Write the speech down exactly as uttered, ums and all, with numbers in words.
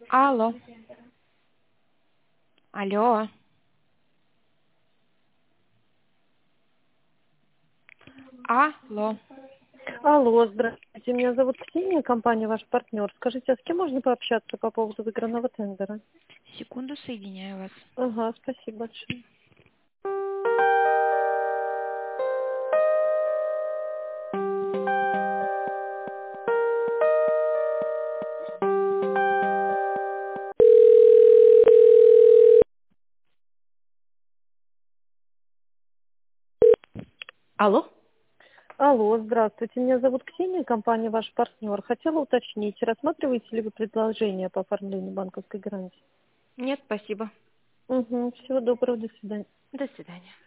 Алло. Алло. Алло. Алло, здравствуйте. Меня зовут Ксения, компания «Ваш партнер». Скажите, а с кем можно пообщаться по поводу выигранного тендера? Секунду, соединяю вас. Ага, спасибо большое. Алло. Алло, здравствуйте. Меня зовут Ксения, компания «Ваш партнер». Хотела уточнить, рассматриваете ли вы предложение по оформлению банковской гарантии? Нет, спасибо. Угу, всего доброго, до свидания. До свидания.